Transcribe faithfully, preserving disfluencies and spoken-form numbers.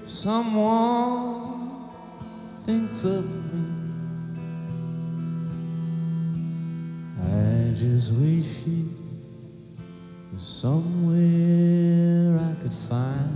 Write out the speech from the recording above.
someone thinks of me, I just wish he was somewhere I could find.